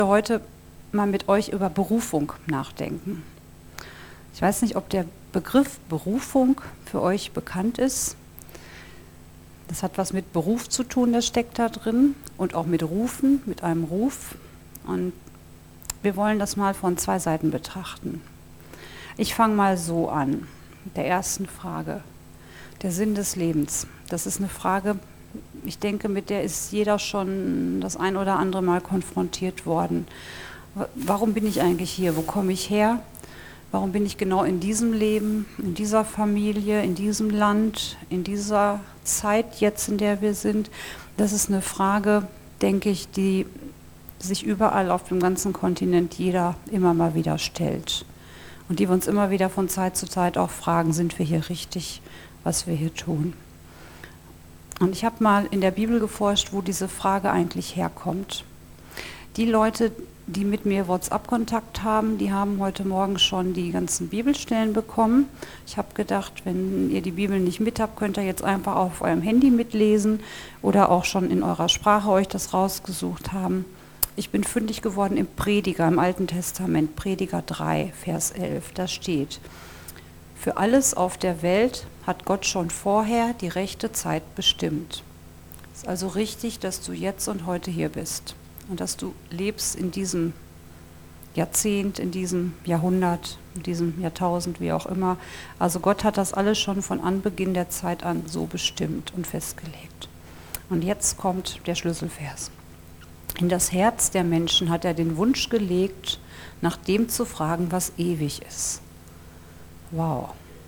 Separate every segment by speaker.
Speaker 1: Heute mal mit euch über Berufung nachdenken. Ich weiß nicht, ob der Begriff Berufung für euch bekannt ist. Das hat was mit Beruf zu tun, das steckt da drin, und auch mit Rufen, mit einem Ruf. Und wir wollen das mal von zwei Seiten betrachten. Ich fange mal so an, mit der ersten Frage. Der Sinn des Lebens. Das ist eine Frage, ich denke, mit der ist jeder schon das ein oder andere Mal konfrontiert worden. Warum bin ich eigentlich hier? Wo komme ich her? Warum bin ich genau in diesem Leben, in dieser Familie, in diesem Land, in dieser Zeit jetzt, in der wir sind? Das ist eine Frage, denke ich, die sich überall auf dem ganzen Kontinent jeder immer mal wieder stellt. Und die wir uns immer wieder von Zeit zu Zeit auch fragen, sind wir hier richtig, was wir hier tun? Und ich habe mal in der Bibel geforscht, wo diese Frage eigentlich herkommt. Die Leute, die mit mir WhatsApp-Kontakt haben, die haben heute Morgen schon die ganzen Bibelstellen bekommen. Ich habe gedacht, wenn ihr die Bibel nicht mit habt, könnt ihr jetzt einfach auf eurem Handy mitlesen oder auch schon in eurer Sprache euch das rausgesucht haben. Ich bin fündig geworden im Prediger, im Alten Testament, Prediger 3, Vers 11. Da steht: Für alles auf der Welt hat Gott schon vorher die rechte Zeit bestimmt. Es ist also richtig, dass du jetzt und heute hier bist und dass du lebst in diesem Jahrzehnt, in diesem Jahrhundert, in diesem Jahrtausend, wie auch immer. Also Gott hat das alles schon von Anbeginn der Zeit an so bestimmt und festgelegt. Und jetzt kommt der Schlüsselvers. In das Herz der Menschen hat er den Wunsch gelegt, nach dem zu fragen, was ewig ist. Wow.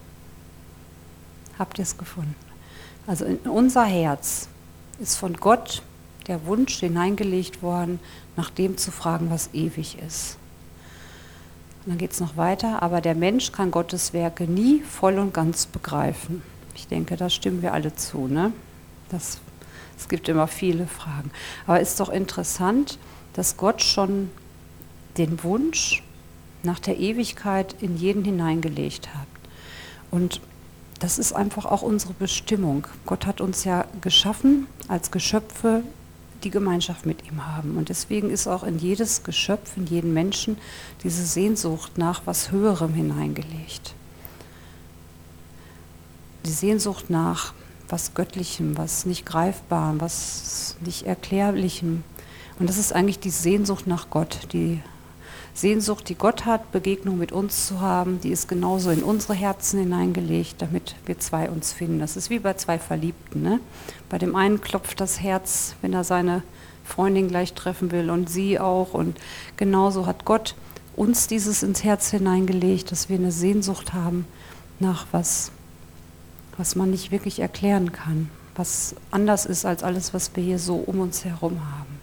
Speaker 1: Habt ihr es gefunden? Also in unser Herz ist von Gott der Wunsch hineingelegt worden, nach dem zu fragen, was ewig ist. Und dann geht es noch weiter, aber der Mensch kann Gottes Werke nie voll und ganz begreifen. Ich denke, da stimmen wir alle zu, ne? Es gibt immer viele Fragen. Aber es ist doch interessant, dass Gott schon den Wunsch nach der Ewigkeit in jeden hineingelegt hat. Und das ist einfach auch unsere Bestimmung. Gott hat uns ja geschaffen als Geschöpfe, die Gemeinschaft mit ihm haben. Und deswegen ist auch in jedes Geschöpf, in jeden Menschen diese Sehnsucht nach was Höherem hineingelegt. Die Sehnsucht nach was Göttlichem, was nicht Greifbarem, was nicht Erklärlichem. Und das ist eigentlich die Sehnsucht nach Gott, die Sehnsucht, die Gott hat, Begegnung mit uns zu haben, die ist genauso in unsere Herzen hineingelegt, damit wir zwei uns finden. Das ist wie bei zwei Verliebten, ne? Bei dem einen klopft das Herz, wenn er seine Freundin gleich treffen will, und sie auch. Und genauso hat Gott uns dieses ins Herz hineingelegt, dass wir eine Sehnsucht haben nach was man nicht wirklich erklären kann, was anders ist als alles, was wir hier so um uns herum haben.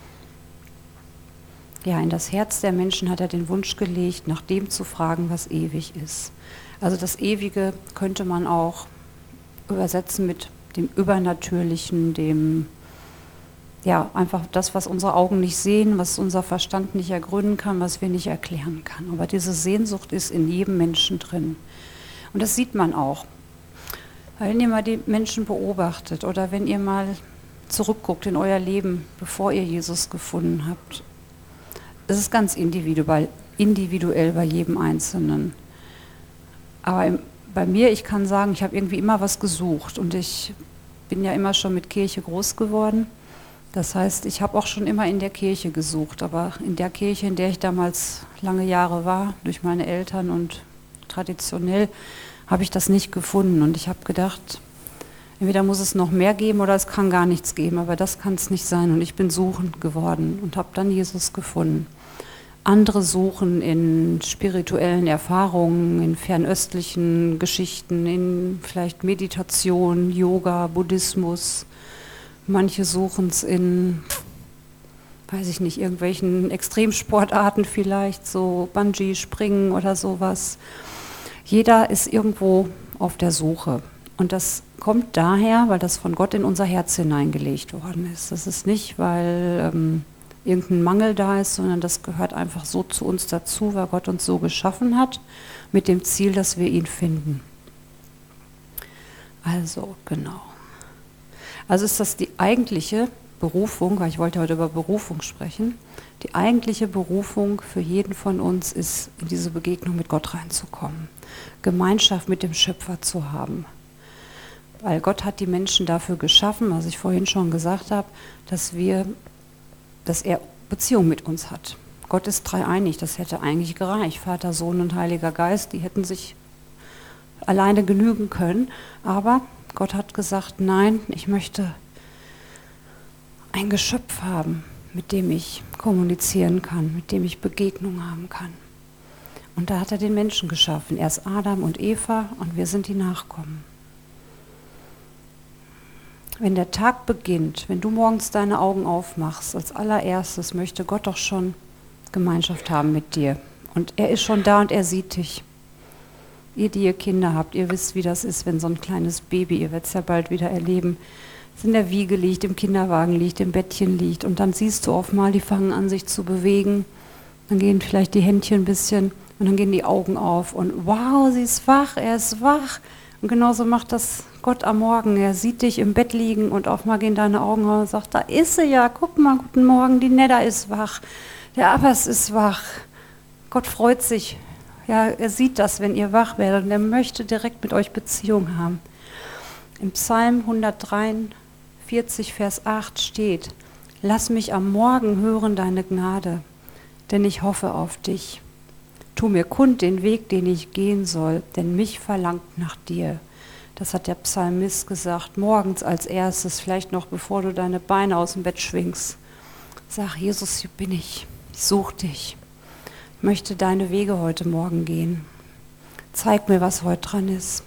Speaker 1: Ja, in das Herz der Menschen hat er den Wunsch gelegt, nach dem zu fragen, was ewig ist. Also das Ewige könnte man auch übersetzen mit dem Übernatürlichen, dem, ja, einfach das, was unsere Augen nicht sehen, was unser Verstand nicht ergründen kann, was wir nicht erklären kann. Aber diese Sehnsucht ist in jedem Menschen drin. Und das sieht man auch. Wenn ihr mal die Menschen beobachtet oder wenn ihr mal zurückguckt in euer Leben, bevor ihr Jesus gefunden habt, es ist ganz individuell bei jedem Einzelnen. Aber bei mir, ich kann sagen, ich habe irgendwie immer was gesucht und ich bin ja immer schon mit Kirche groß geworden. Das heißt, ich habe auch schon immer in der Kirche gesucht, aber in der Kirche, in der ich damals lange Jahre war, durch meine Eltern und traditionell, habe ich das nicht gefunden. Und ich habe gedacht, entweder muss es noch mehr geben oder es kann gar nichts geben, aber das kann es nicht sein. Und ich bin suchend geworden und habe dann Jesus gefunden. Andere suchen in spirituellen Erfahrungen, in fernöstlichen Geschichten, in vielleicht Meditation, Yoga, Buddhismus. Manche suchen es in, weiß ich nicht, irgendwelchen Extremsportarten vielleicht, so Bungee-Springen oder sowas. Jeder ist irgendwo auf der Suche. Und das kommt daher, weil das von Gott in unser Herz hineingelegt worden ist. Das ist nicht, weil irgendein Mangel da ist, sondern das gehört einfach so zu uns dazu, weil Gott uns so geschaffen hat, mit dem Ziel, dass wir ihn finden. Also, genau. Also ist das die eigentliche Berufung, weil ich wollte heute über Berufung sprechen, die eigentliche Berufung für jeden von uns ist, in diese Begegnung mit Gott reinzukommen, Gemeinschaft mit dem Schöpfer zu haben. Weil Gott hat die Menschen dafür geschaffen, was ich vorhin schon gesagt habe, dass er Beziehung mit uns hat. Gott ist dreieinig, das hätte eigentlich gereicht. Vater, Sohn und Heiliger Geist, die hätten sich alleine genügen können. Aber Gott hat gesagt, nein, ich möchte ein Geschöpf haben, mit dem ich kommunizieren kann, mit dem ich Begegnung haben kann. Und da hat er den Menschen geschaffen. Erst Adam und Eva und wir sind die Nachkommen. Wenn der Tag beginnt, wenn du morgens deine Augen aufmachst, als allererstes möchte Gott doch schon Gemeinschaft haben mit dir. Und er ist schon da und er sieht dich. Ihr, die ihr Kinder habt, ihr wisst, wie das ist, wenn so ein kleines Baby, ihr werdet es ja bald wieder erleben, es in der Wiege liegt, im Kinderwagen liegt, im Bettchen liegt und dann siehst du oft mal, die fangen an sich zu bewegen, dann gehen vielleicht die Händchen ein bisschen und dann gehen die Augen auf und wow, sie ist wach, er ist wach. Und genauso macht das Gott am Morgen. Er sieht dich im Bett liegen und auf mal gehen deine Augen auf und sagt, da ist sie ja, guck mal, guten Morgen, die Nedda ist wach, der Abbas ist wach. Gott freut sich. Ja, er sieht das, wenn ihr wach werdet und er möchte direkt mit euch Beziehung haben. Im Psalm 143, Vers 8 steht, lass mich am Morgen hören deine Gnade, denn ich hoffe auf dich. Tu mir kund den Weg, den ich gehen soll, denn mich verlangt nach dir. Das hat der Psalmist gesagt, morgens als erstes, vielleicht noch bevor du deine Beine aus dem Bett schwingst. Sag, Jesus, hier bin ich suche dich. Ich möchte deine Wege heute Morgen gehen. Zeig mir, was heute dran ist.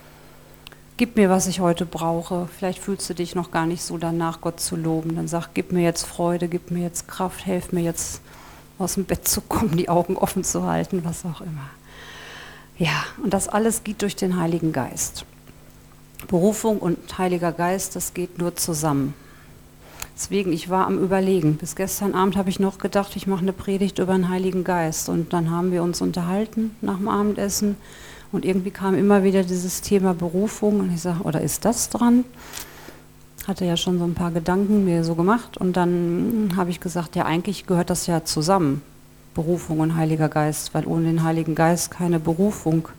Speaker 1: Gib mir, was ich heute brauche. Vielleicht fühlst du dich noch gar nicht so danach, Gott zu loben. Dann sag, gib mir jetzt Freude, gib mir jetzt Kraft, helf mir jetzt aus dem Bett zu kommen, die Augen offen zu halten, was auch immer. Ja, und das alles geht durch den Heiligen Geist. Berufung und Heiliger Geist, das geht nur zusammen. Deswegen, ich war am Überlegen. Bis gestern Abend habe ich noch gedacht, ich mache eine Predigt über den Heiligen Geist. Und dann haben wir uns unterhalten nach dem Abendessen. Und irgendwie kam immer wieder dieses Thema Berufung. Und ich sage, oder ist das dran? Hatte ja schon so ein paar Gedanken mir so gemacht. Und dann habe ich gesagt, ja, eigentlich gehört das ja zusammen. Berufung und Heiliger Geist. Weil ohne den Heiligen Geist keine Berufung.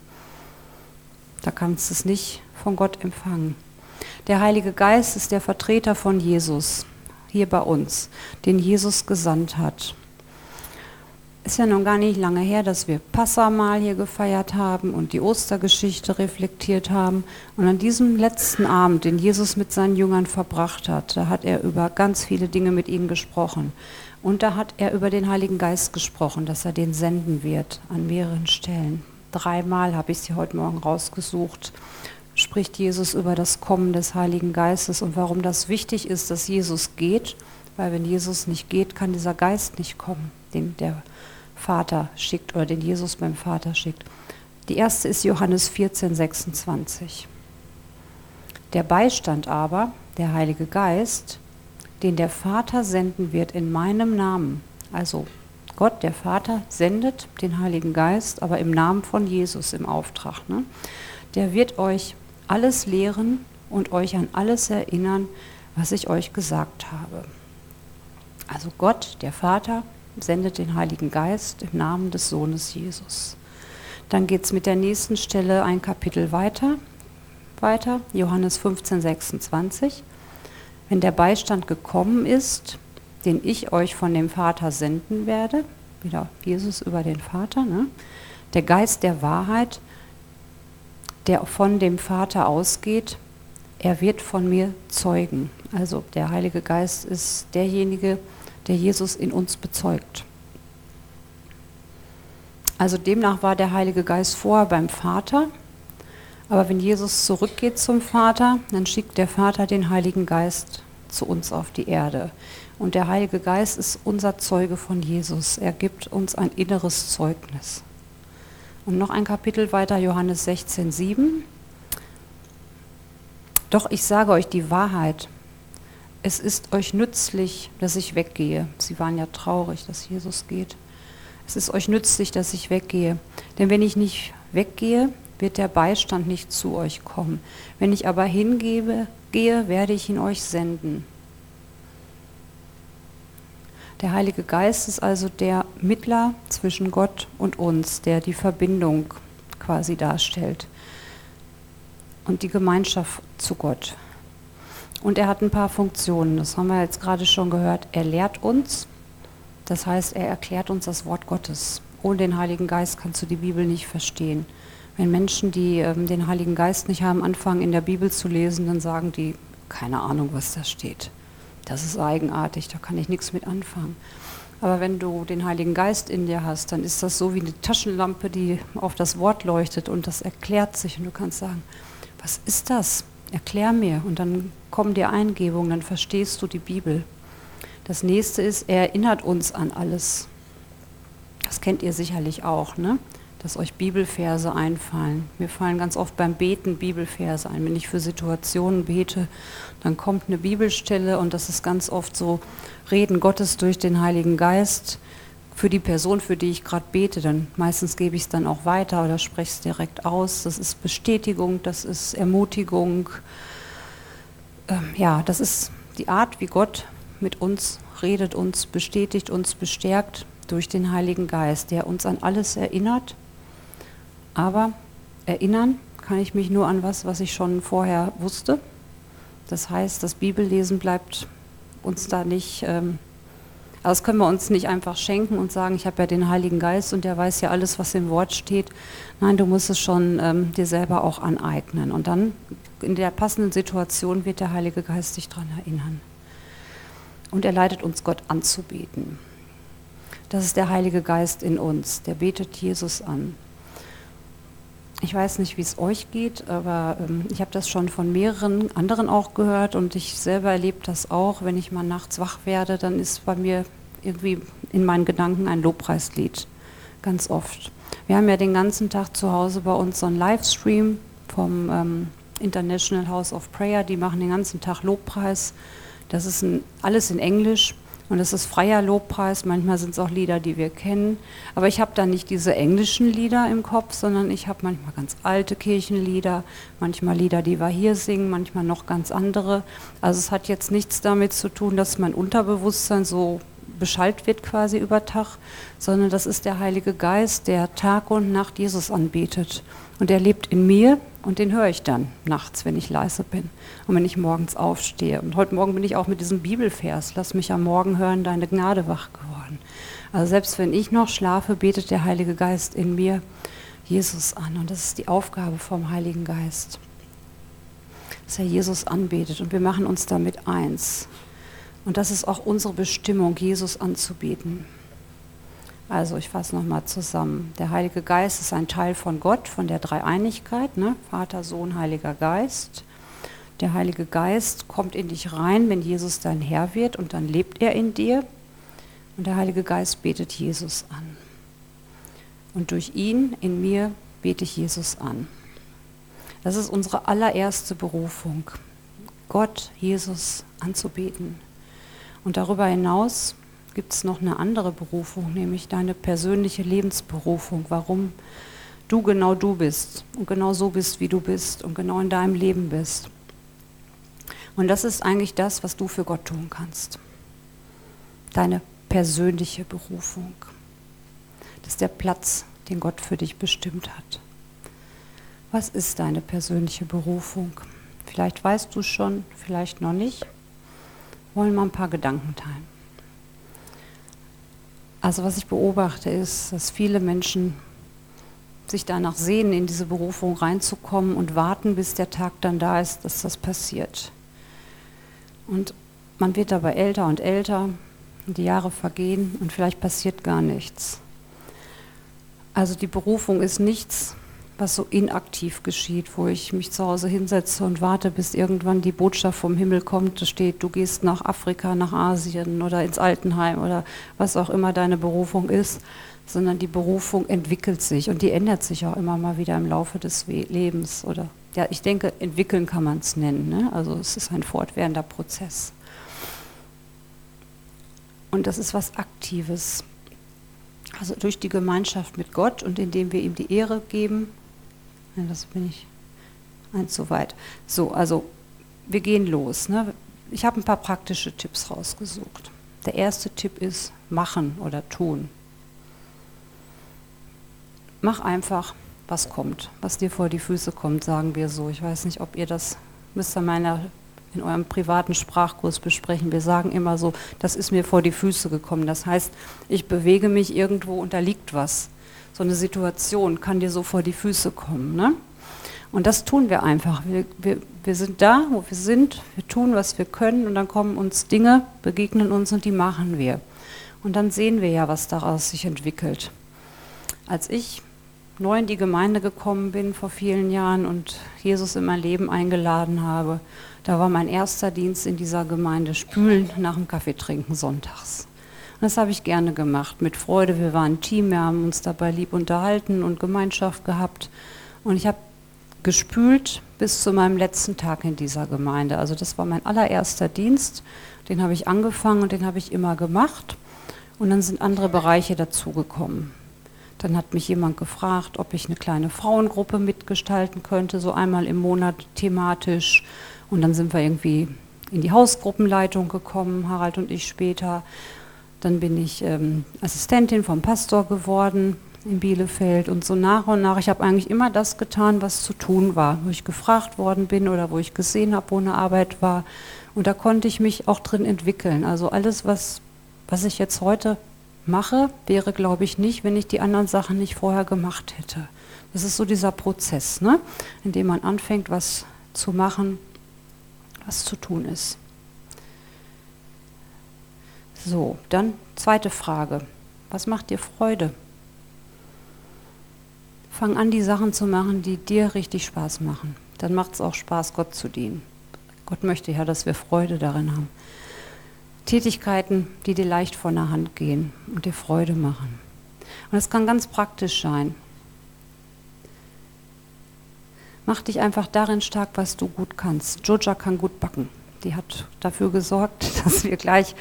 Speaker 1: Da kannst du es nicht von Gott empfangen. Der Heilige Geist ist der Vertreter von Jesus. Hier bei uns, den Jesus gesandt hat. Ist ja noch gar nicht lange her, dass wir Passamal hier gefeiert haben und die Ostergeschichte reflektiert haben. Und an diesem letzten Abend, den Jesus mit seinen Jüngern verbracht hat, da hat er über ganz viele Dinge mit ihnen gesprochen. Und da hat er über den Heiligen Geist gesprochen, dass er den senden wird an mehreren Stellen. 3-mal habe ich sie heute Morgen rausgesucht. Spricht Jesus über das Kommen des Heiligen Geistes und warum das wichtig ist, dass Jesus geht, weil wenn Jesus nicht geht, kann dieser Geist nicht kommen, den der Vater schickt oder den Jesus beim Vater schickt. Die erste ist Johannes 14, 26. Der Beistand aber, der Heilige Geist, den der Vater senden wird in meinem Namen, also Gott, der Vater, sendet den Heiligen Geist, aber im Namen von Jesus im Auftrag, ne? Der wird euch alles lehren und euch an alles erinnern, was ich euch gesagt habe. Also Gott, der Vater, sendet den Heiligen Geist im Namen des Sohnes Jesus. Dann geht es mit der nächsten Stelle ein Kapitel weiter, Johannes 15, 26. Wenn der Beistand gekommen ist, den ich euch von dem Vater senden werde, wieder Jesus über den Vater, ne? Der Geist der Wahrheit, der von dem Vater ausgeht, er wird von mir zeugen. Also der Heilige Geist ist derjenige, der Jesus in uns bezeugt. Also demnach war der Heilige Geist vorher beim Vater, aber wenn Jesus zurückgeht zum Vater, dann schickt der Vater den Heiligen Geist zu uns auf die Erde. Und der Heilige Geist ist unser Zeuge von Jesus. Er gibt uns ein inneres Zeugnis. Und noch ein Kapitel weiter, Johannes 16, 7. Doch ich sage euch die Wahrheit. Es ist euch nützlich, dass ich weggehe. Sie waren ja traurig, dass Jesus geht. Es ist euch nützlich, dass ich weggehe. Denn wenn ich nicht weggehe, wird der Beistand nicht zu euch kommen. Wenn ich aber gehe, werde ich ihn euch senden. Der Heilige Geist ist also der Mittler zwischen Gott und uns, der die Verbindung quasi darstellt und die Gemeinschaft zu Gott. Und er hat ein paar Funktionen, das haben wir jetzt gerade schon gehört. Er lehrt uns, das heißt, er erklärt uns das Wort Gottes. Ohne den Heiligen Geist kannst du die Bibel nicht verstehen. Wenn Menschen, die den Heiligen Geist nicht haben, anfangen in der Bibel zu lesen, dann sagen die, keine Ahnung, was da steht. Das ist eigenartig, da kann ich nichts mit anfangen. Aber wenn du den Heiligen Geist in dir hast, dann ist das so wie eine Taschenlampe, die auf das Wort leuchtet und das erklärt sich. Und du kannst sagen, was ist das? Erklär mir. Und dann kommen dir Eingebungen, dann verstehst du die Bibel. Das nächste ist, er erinnert uns an alles. Das kennt ihr sicherlich auch, ne? Dass euch Bibelverse einfallen. Mir fallen ganz oft beim Beten Bibelverse ein. Wenn ich für Situationen bete, dann kommt eine Bibelstelle und das ist ganz oft so Reden Gottes durch den Heiligen Geist für die Person, für die ich gerade bete. Dann meistens gebe ich es dann auch weiter oder spreche es direkt aus. Das ist Bestätigung, das ist Ermutigung. Ja, das ist die Art, wie Gott mit uns redet, uns bestätigt, uns bestärkt durch den Heiligen Geist, der uns an alles erinnert. Aber erinnern kann ich mich nur an was ich schon vorher wusste. Das heißt, das Bibellesen bleibt uns da nicht, also das können wir uns nicht einfach schenken und sagen, ich habe ja den Heiligen Geist und der weiß ja alles, was im Wort steht. Nein, du musst es schon dir selber auch aneignen. Und dann in der passenden Situation wird der Heilige Geist dich daran erinnern. Und er leitet uns, Gott anzubeten. Das ist der Heilige Geist in uns, der betet Jesus an. Ich weiß nicht, wie es euch geht, aber ich habe das schon von mehreren anderen auch gehört und ich selber erlebe das auch. Wenn ich mal nachts wach werde, dann ist bei mir irgendwie in meinen Gedanken ein Lobpreislied, ganz oft. Wir haben ja den ganzen Tag zu Hause bei uns so einen Livestream vom International House of Prayer, die machen den ganzen Tag Lobpreis. Das ist alles in Englisch. Und es ist freier Lobpreis, manchmal sind es auch Lieder, die wir kennen. Aber ich habe da nicht diese englischen Lieder im Kopf, sondern ich habe manchmal ganz alte Kirchenlieder, manchmal Lieder, die wir hier singen, manchmal noch ganz andere. Also es hat jetzt nichts damit zu tun, dass mein Unterbewusstsein so beschallt wird quasi über Tag, sondern das ist der Heilige Geist, der Tag und Nacht Jesus anbetet. Und er lebt in mir und den höre ich dann nachts, wenn ich leise bin und wenn ich morgens aufstehe. Und heute Morgen bin ich auch mit diesem Bibelvers, lass mich am Morgen hören, deine Gnade wach geworden. Also selbst wenn ich noch schlafe, betet der Heilige Geist in mir Jesus an. Und das ist die Aufgabe vom Heiligen Geist, dass er Jesus anbetet. Und wir machen uns damit eins. Und das ist auch unsere Bestimmung, Jesus anzubeten. Also ich fasse nochmal zusammen. Der Heilige Geist ist ein Teil von Gott, von der Dreieinigkeit, ne? Vater, Sohn, Heiliger Geist. Der Heilige Geist kommt in dich rein, wenn Jesus dein Herr wird und dann lebt er in dir. Und der Heilige Geist betet Jesus an. Und durch ihn, in mir, bete ich Jesus an. Das ist unsere allererste Berufung, Gott, Jesus anzubeten. Und darüber hinaus gibt es noch eine andere Berufung, nämlich deine persönliche Lebensberufung, warum du genau du bist und genau so bist, wie du bist und genau in deinem Leben bist. Und das ist eigentlich das, was du für Gott tun kannst. Deine persönliche Berufung. Das ist der Platz, den Gott für dich bestimmt hat. Was ist deine persönliche Berufung? Vielleicht weißt du schon, vielleicht noch nicht. Wollen wir ein paar Gedanken teilen. Also was ich beobachte ist, dass viele Menschen sich danach sehnen, in diese Berufung reinzukommen und warten, bis der Tag dann da ist, dass das passiert. Und man wird dabei älter und älter und die Jahre vergehen und vielleicht passiert gar nichts. Also die Berufung ist nichts, was so inaktiv geschieht, wo ich mich zu Hause hinsetze und warte, bis irgendwann die Botschaft vom Himmel kommt, da steht, du gehst nach Afrika, nach Asien oder ins Altenheim oder was auch immer deine Berufung ist, sondern die Berufung entwickelt sich und die ändert sich auch immer mal wieder im Laufe des Lebens. Oder ja, ich denke, entwickeln kann man es nennen, ne? Also es ist ein fortwährender Prozess. Und das ist was Aktives. Also durch die Gemeinschaft mit Gott und indem wir ihm die Ehre geben. Ja, das bin ich eins zu weit. So, also wir gehen los. Ne? Ich habe ein paar praktische Tipps rausgesucht. der erste Tipp ist, machen oder tun. Mach einfach, was kommt, was dir vor die Füße kommt, sagen wir so. Ich weiß nicht, ob ihr das, müsst ihr in eurem privaten Sprachkurs besprechen. Wir sagen immer so, das ist mir vor die Füße gekommen. Das heißt, ich bewege mich irgendwo und da liegt was. So eine Situation kann dir so vor die Füße kommen, ne? Und das tun wir einfach. Wir sind da, wo wir sind, wir tun, was wir können und dann kommen uns Dinge, begegnen uns und die machen wir. Und dann sehen wir ja, was daraus sich entwickelt. Als ich neu in die Gemeinde gekommen bin vor vielen Jahren und Jesus in mein Leben eingeladen habe, da war mein erster Dienst in dieser Gemeinde Spülen nach dem Kaffeetrinken sonntags. Und das habe ich gerne gemacht, mit Freude. Wir waren ein Team, wir haben uns dabei lieb unterhalten und Gemeinschaft gehabt. Und ich habe gespült bis zu meinem letzten Tag in dieser Gemeinde. Also das war mein allererster Dienst, den habe ich angefangen und den habe ich immer gemacht. Und dann sind andere Bereiche dazugekommen. Dann hat mich jemand gefragt, ob ich eine kleine Frauengruppe mitgestalten könnte, so einmal im Monat thematisch. Und dann sind wir irgendwie in die Hausgruppenleitung gekommen, Harald und ich später. Dann bin ich Assistentin vom Pastor geworden in Bielefeld und so nach und nach. Ich habe eigentlich immer das getan, was zu tun war, wo ich gefragt worden bin oder wo ich gesehen habe, wo eine Arbeit war. Und da konnte ich mich auch drin entwickeln. Also alles, was ich jetzt heute mache, wäre, glaube ich, nicht, wenn ich die anderen Sachen nicht vorher gemacht hätte. Das ist so dieser Prozess, ne? In dem man anfängt, was zu machen, was zu tun ist. So, dann zweite Frage. Was macht dir Freude? Fang an, die Sachen zu machen, die dir richtig Spaß machen. Dann macht es auch Spaß, Gott zu dienen. Gott möchte ja, dass wir Freude darin haben. Tätigkeiten, die dir leicht von der Hand gehen und dir Freude machen. Und das kann ganz praktisch sein. Mach dich einfach darin stark, was du gut kannst. Joja kann gut backen. Die hat dafür gesorgt, dass wir gleich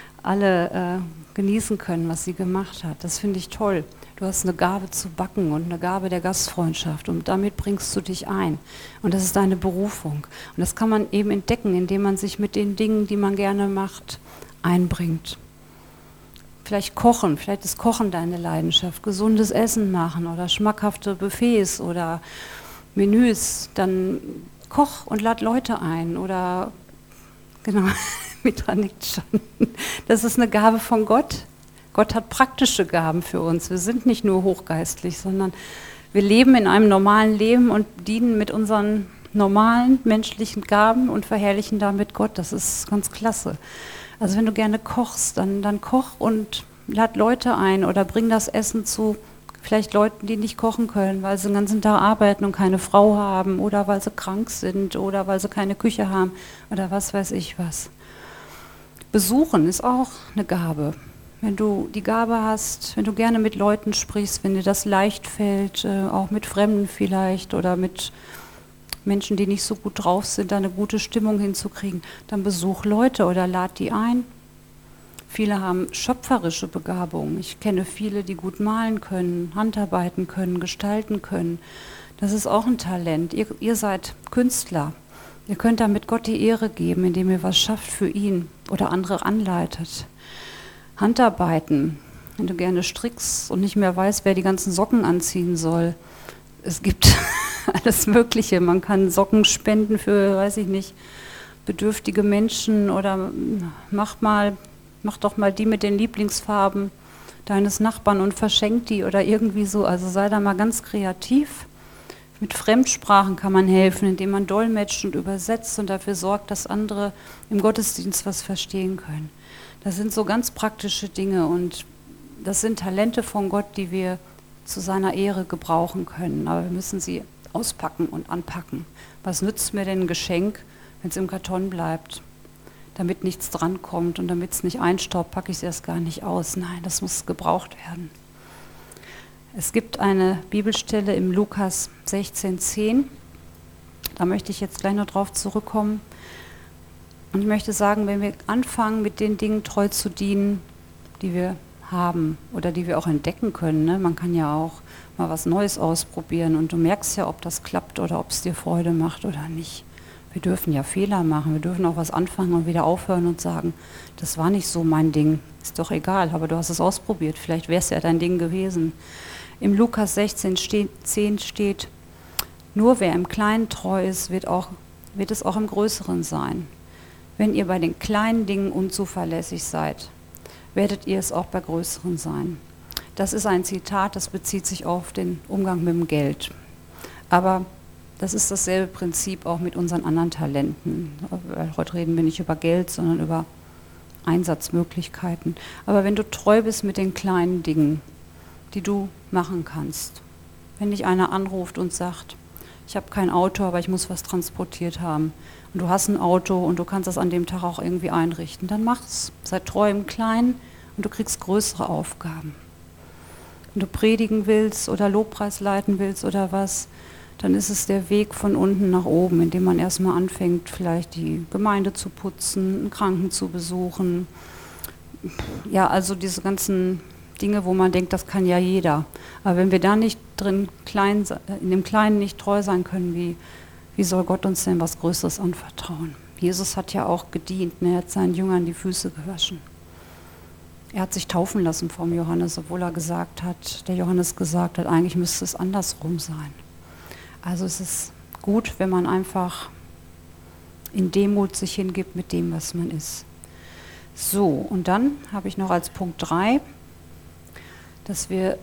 Speaker 1: alle genießen können, was sie gemacht hat. Das finde ich toll. Du hast eine Gabe zu backen und eine Gabe der Gastfreundschaft und damit bringst du dich ein. Und das ist deine Berufung. Und das kann man eben entdecken, indem man sich mit den Dingen, die man gerne macht, einbringt. Vielleicht kochen, vielleicht ist Kochen deine Leidenschaft, gesundes Essen machen oder schmackhafte Buffets oder Menüs. Dann koch und lad Leute ein oder, genau, Mitra nickt schon. Das ist eine Gabe von Gott. Gott hat praktische Gaben für uns. Wir sind nicht nur hochgeistlich, sondern wir leben in einem normalen Leben und dienen mit unseren normalen menschlichen Gaben und verherrlichen damit Gott. Das ist ganz klasse. Also wenn du gerne kochst, dann koch und lad Leute ein oder bring das Essen zu vielleicht Leuten, die nicht kochen können, weil sie den ganzen Tag arbeiten und keine Frau haben oder weil sie krank sind oder weil sie keine Küche haben oder was weiß ich was. Besuchen ist auch eine Gabe. Wenn du die Gabe hast, wenn du gerne mit Leuten sprichst, wenn dir das leicht fällt, auch mit Fremden vielleicht oder mit Menschen, die nicht so gut drauf sind, da eine gute Stimmung hinzukriegen, dann besuch Leute oder lad die ein. Viele haben schöpferische Begabungen. Ich kenne viele, die gut malen können, Handarbeiten können, gestalten können. Das ist auch ein Talent. Ihr seid Künstler. Ihr könnt damit Gott die Ehre geben, indem ihr was schafft für ihn oder andere anleitet. Handarbeiten, wenn du gerne strickst und nicht mehr weißt, wer die ganzen Socken anziehen soll. Es gibt alles Mögliche. Man kann Socken spenden für, weiß ich nicht, bedürftige Menschen oder mach doch mal die mit den Lieblingsfarben deines Nachbarn und verschenk die oder irgendwie so. Also sei da mal ganz kreativ. Mit Fremdsprachen kann man helfen, indem man dolmetscht und übersetzt und dafür sorgt, dass andere im Gottesdienst was verstehen können. Das sind so ganz praktische Dinge und das sind Talente von Gott, die wir zu seiner Ehre gebrauchen können. Aber wir müssen sie auspacken und anpacken. Was nützt mir denn ein Geschenk, wenn es im Karton bleibt? Damit nichts drankommt und damit es nicht einstaubt, packe ich es erst gar nicht aus. Nein, das muss gebraucht werden. Es gibt eine Bibelstelle im Lukas 16,10. Da möchte ich jetzt gleich noch drauf zurückkommen. Und ich möchte sagen, wenn wir anfangen, mit den Dingen treu zu dienen, die wir haben oder die wir auch entdecken können, ne? Man kann ja auch mal was Neues ausprobieren und du merkst ja, ob das klappt oder ob es dir Freude macht oder nicht. Wir dürfen ja Fehler machen, wir dürfen auch was anfangen und wieder aufhören und sagen, das war nicht so mein Ding, ist doch egal, aber du hast es ausprobiert, vielleicht wäre es ja dein Ding gewesen. Im Lukas 16,10 steht, nur wer im Kleinen treu ist, wird es auch im Größeren sein. Wenn ihr bei den kleinen Dingen unzuverlässig seid, werdet ihr es auch bei größeren sein. Das ist ein Zitat, das bezieht sich auf den Umgang mit dem Geld. Aber das ist dasselbe Prinzip auch mit unseren anderen Talenten. Heute reden wir nicht über Geld, sondern über Einsatzmöglichkeiten. Aber wenn du treu bist mit den kleinen Dingen, die du machen kannst, wenn dich einer anruft und sagt, ich habe kein Auto, aber ich muss was transportiert haben, und du hast ein Auto und du kannst das an dem Tag auch irgendwie einrichten, dann mach's. Sei treu im Kleinen und du kriegst größere Aufgaben. Wenn du predigen willst oder Lobpreis leiten willst oder was, dann ist es der Weg von unten nach oben, indem man erstmal anfängt, vielleicht die Gemeinde zu putzen, einen Kranken zu besuchen. Ja, also diese ganzen Dinge, wo man denkt, das kann ja jeder. Aber wenn wir da nicht in dem Kleinen nicht treu sein können, wie soll Gott uns denn was Größeres anvertrauen? Jesus hat ja auch gedient, ne? Er hat seinen Jüngern die Füße gewaschen. Er hat sich taufen lassen vom Johannes, obwohl der Johannes gesagt hat, eigentlich müsste es andersrum sein. Also es ist gut, wenn man einfach in Demut sich hingibt mit dem, was man ist. So, und dann habe ich noch als Punkt 3, dass wir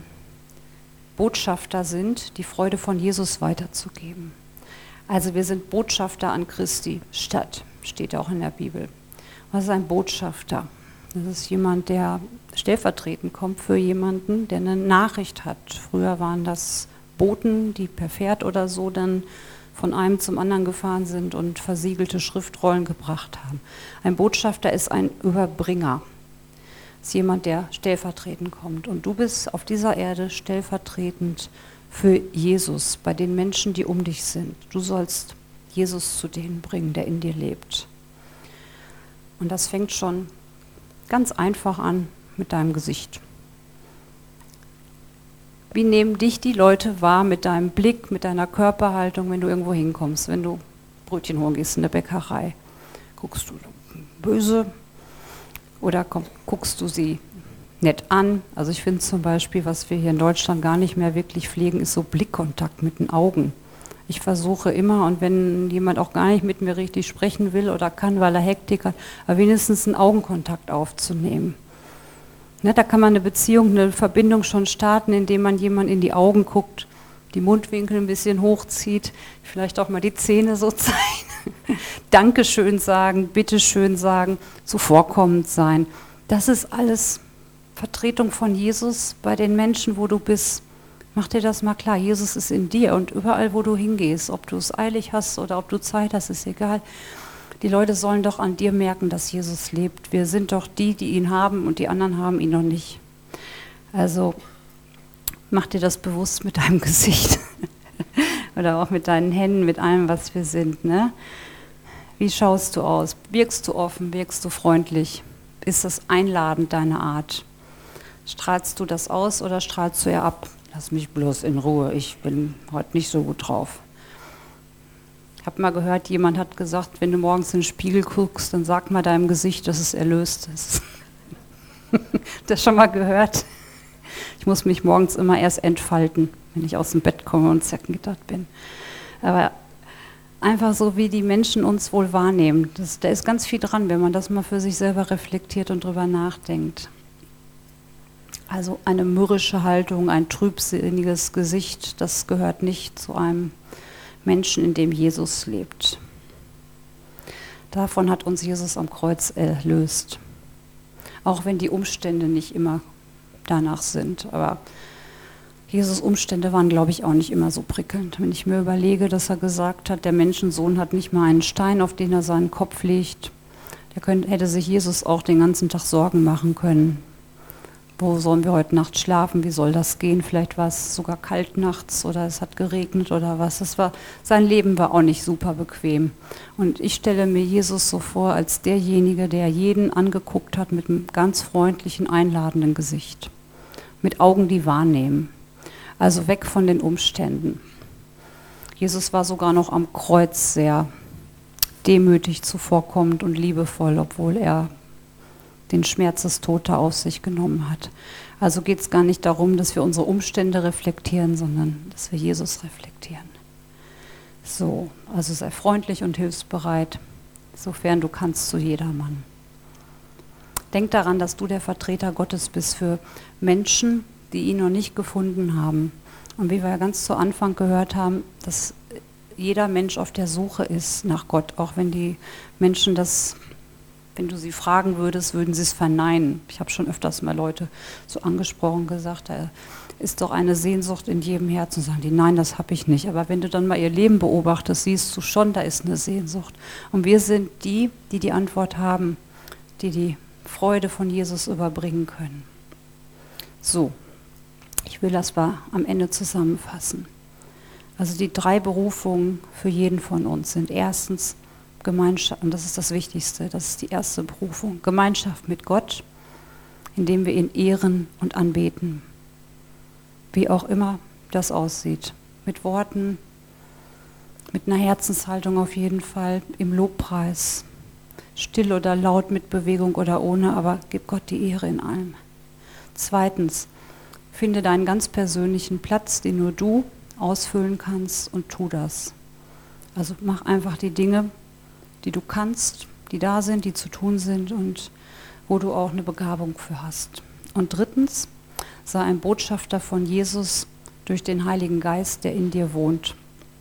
Speaker 1: Botschafter sind, die Freude von Jesus weiterzugeben. Also wir sind Botschafter an Christi Stadt, steht auch in der Bibel. Was ist ein Botschafter? Das ist jemand, der stellvertretend kommt für jemanden, der eine Nachricht hat. Früher waren das Boten, die per Pferd oder so dann von einem zum anderen gefahren sind und versiegelte Schriftrollen gebracht haben. Ein Botschafter ist ein Überbringer. Ist jemand, der stellvertretend kommt. Und du bist auf dieser Erde stellvertretend für Jesus, bei den Menschen, die um dich sind. Du sollst Jesus zu denen bringen, der in dir lebt. Und das fängt schon ganz einfach an mit deinem Gesicht. Wie nehmen dich die Leute wahr mit deinem Blick, mit deiner Körperhaltung, wenn du irgendwo hinkommst, wenn du Brötchen holen gehst in der Bäckerei? Guckst du böse oder guckst du sie nett an? Also ich finde zum Beispiel, was wir hier in Deutschland gar nicht mehr wirklich pflegen, ist so Blickkontakt mit den Augen. Ich versuche immer, und wenn jemand auch gar nicht mit mir richtig sprechen will oder kann, weil er Hektik hat, aber wenigstens einen Augenkontakt aufzunehmen. Ne, da kann man eine Beziehung, eine Verbindung schon starten, indem man jemand in die Augen guckt, die Mundwinkel ein bisschen hochzieht, vielleicht auch mal die Zähne so zeigen, Dankeschön sagen, Bitteschön sagen, zuvorkommend sein. Das ist alles Vertretung von Jesus bei den Menschen, wo du bist. Mach dir das mal klar, Jesus ist in dir und überall, wo du hingehst, ob du es eilig hast oder ob du Zeit hast, ist egal. Die Leute sollen doch an dir merken, dass Jesus lebt. Wir sind doch die, die ihn haben und die anderen haben ihn noch nicht. Also mach dir das bewusst mit deinem Gesicht oder auch mit deinen Händen, mit allem, was wir sind. Ne? Wie schaust du aus? Wirkst du offen? Wirkst du freundlich? Ist das einladend, deine Art? Strahlst du das aus oder strahlst du eher ab? Lass mich bloß in Ruhe, ich bin heute nicht so gut drauf. Ich habe mal gehört, jemand hat gesagt, wenn du morgens in den Spiegel guckst, dann sag mal deinem Gesicht, dass es erlöst ist. Das schon mal gehört? Ich muss mich morgens immer erst entfalten, wenn ich aus dem Bett komme und zerknittert bin. Aber einfach so, wie die Menschen uns wohl wahrnehmen, da ist ganz viel dran, wenn man das mal für sich selber reflektiert und drüber nachdenkt. Also eine mürrische Haltung, ein trübsinniges Gesicht, das gehört nicht zu einem Menschen, in dem Jesus lebt. Davon hat uns Jesus am Kreuz erlöst. Auch wenn die Umstände nicht immer danach sind. Aber Jesus' Umstände waren, glaube ich, auch nicht immer so prickelnd. Wenn ich mir überlege, dass er gesagt hat, der Menschensohn hat nicht mal einen Stein, auf den er seinen Kopf legt. Hätte sich Jesus auch den ganzen Tag Sorgen machen können. Wo sollen wir heute Nacht schlafen? Wie soll das gehen? Vielleicht war es sogar kalt nachts oder es hat geregnet oder was. Sein Leben war auch nicht super bequem. Und ich stelle mir Jesus so vor als derjenige, der jeden angeguckt hat mit einem ganz freundlichen, einladenden Gesicht. Mit Augen, die wahrnehmen. Also weg von den Umständen. Jesus war sogar noch am Kreuz sehr demütig zuvorkommend und liebevoll, obwohl er den Schmerz des Todes auf sich genommen hat. Also geht es gar nicht darum, dass wir unsere Umstände reflektieren, sondern dass wir Jesus reflektieren. So, also sei freundlich und hilfsbereit, sofern du kannst, zu jedermann. Denk daran, dass du der Vertreter Gottes bist für Menschen, die ihn noch nicht gefunden haben. Und wie wir ja ganz zu Anfang gehört haben, dass jeder Mensch auf der Suche ist nach Gott, auch wenn die Menschen das, wenn du sie fragen würdest, würden sie es verneinen. Ich habe schon öfters mal Leute so angesprochen, gesagt, da ist doch eine Sehnsucht in jedem Herzen. Sagen die, nein, das habe ich nicht. Aber wenn du dann mal ihr Leben beobachtest, siehst du schon, da ist eine Sehnsucht. Und wir sind die, die die Antwort haben, die die Freude von Jesus überbringen können. So, ich will das mal am Ende zusammenfassen. Also die 3 Berufungen für jeden von uns sind erstens Gemeinschaft, und das ist das Wichtigste, das ist die erste Berufung, Gemeinschaft mit Gott, indem wir ihn ehren und anbeten. Wie auch immer das aussieht. Mit Worten, mit einer Herzenshaltung auf jeden Fall, im Lobpreis. Still oder laut, mit Bewegung oder ohne, aber gib Gott die Ehre in allem. Zweitens, finde deinen ganz persönlichen Platz, den nur du ausfüllen kannst, und tu das. Also mach einfach die Dinge, die du kannst, die da sind, die zu tun sind und wo du auch eine Begabung für hast. Und drittens, sei ein Botschafter von Jesus durch den Heiligen Geist, der in dir wohnt.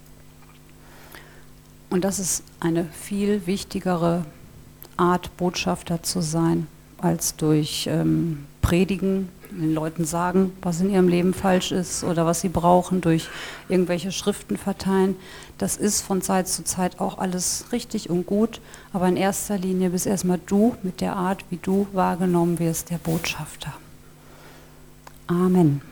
Speaker 1: Und das ist eine viel wichtigere Art, Botschafter zu sein, als durch Predigen, den Leuten sagen, was in ihrem Leben falsch ist oder was sie brauchen, durch irgendwelche Schriften verteilen. Das ist von Zeit zu Zeit auch alles richtig und gut, aber in erster Linie bist erstmal du mit der Art, wie du wahrgenommen wirst, der Botschafter. Amen.